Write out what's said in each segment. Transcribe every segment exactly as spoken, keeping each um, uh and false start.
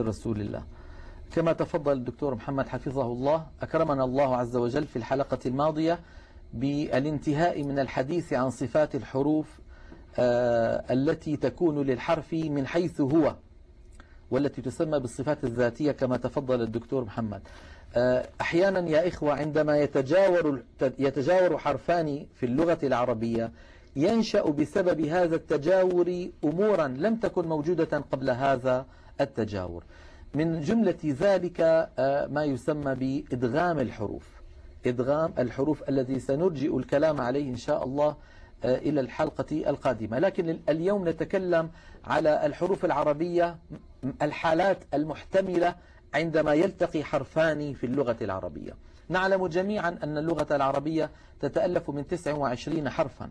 رسول الله. كما تفضل الدكتور محمد حفظه الله، أكرمنا الله عز وجل في الحلقة الماضية بالانتهاء من الحديث عن صفات الحروف التي تكون للحرف من حيث هو، والتي تسمى بالصفات الذاتية كما تفضل الدكتور محمد. أحيانا يا إخوة عندما يتجاور يتجاور حرفان في اللغة العربية ينشأ بسبب هذا التجاور أمورا لم تكن موجودة قبل هذا التجاور. من جملة ذلك ما يسمى بإدغام الحروف، إدغام الحروف الذي سنرجئ الكلام عليه إن شاء الله إلى الحلقة القادمة. لكن اليوم نتكلم على الحروف العربية، الحالات المحتملة عندما يلتقي حرفان في اللغة العربية. نعلم جميعا أن اللغة العربية تتألف من تسع وعشرين حرفا،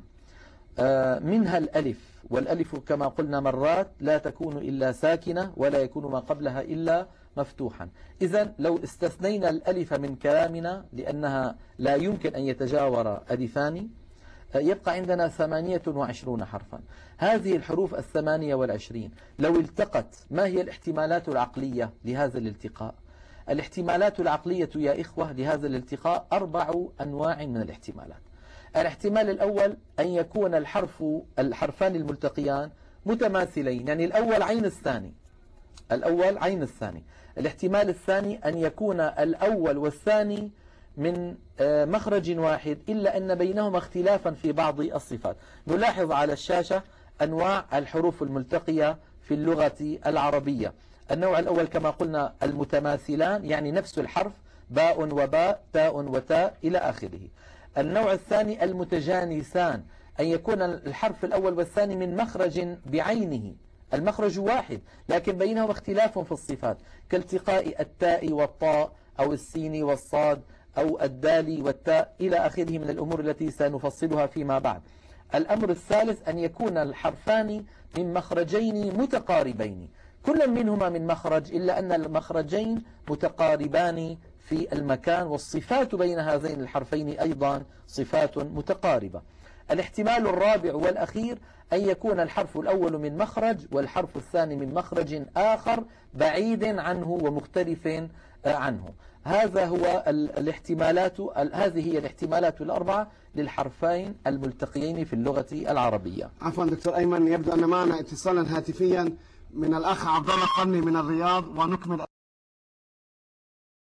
منها الألف، والألف كما قلنا مرات لا تكون إلا ساكنة ولا يكون ما قبلها إلا مفتوحا. إذن لو استثنينا الألف من كلامنا لأنها لا يمكن أن يتجاور ألفان، يبقى عندنا ثمانية وعشرون حرفا. هذه الحروف الثمانية والعشرين لو التقت، ما هي الاحتمالات العقلية لهذا الالتقاء؟ الاحتمالات العقلية يا إخوة لهذا الالتقاء أربع أنواع من الاحتمالات. الاحتمال الأول أن يكون الحرف الحرفان الملتقيان متماثلين، يعني الأول عين الثاني، الأول عين الثاني. الاحتمال الثاني أن يكون الأول والثاني من مخرج واحد إلا أن بينهما اختلافا في بعض الصفات. نلاحظ على الشاشة أنواع الحروف الملتقية في اللغة العربية. النوع الأول كما قلنا المتماثلان، يعني نفس الحرف، باء وباء، تاء وتاء إلى آخره. النوع الثاني المتجانسان، أن يكون الحرف الأول والثاني من مخرج بعينه، المخرج واحد لكن بينهما اختلاف في الصفات، كالتقاء التاء والطاء أو السين والصاد أو الدال والتاء إلى آخره من الأمور التي سنفصلها فيما بعد. الأمر الثالث أن يكون الحرفان من مخرجين متقاربين، كل منهما من مخرج إلا أن المخرجين متقاربان في المكان، والصفات بين هذين الحرفين أيضا صفات متقاربة. الاحتمال الرابع والأخير أن يكون الحرف الأول من مخرج والحرف الثاني من مخرج آخر بعيد عنه ومختلف عنه. هذا هو الاحتمالات، هذه هي الاحتمالات الأربعة للحرفين الملتقيين في اللغة العربية. عفوا دكتور أيمن، يبدو أن معنا اتصالا هاتفيا من الأخ عبد الله قرني من الرياض، ونكمل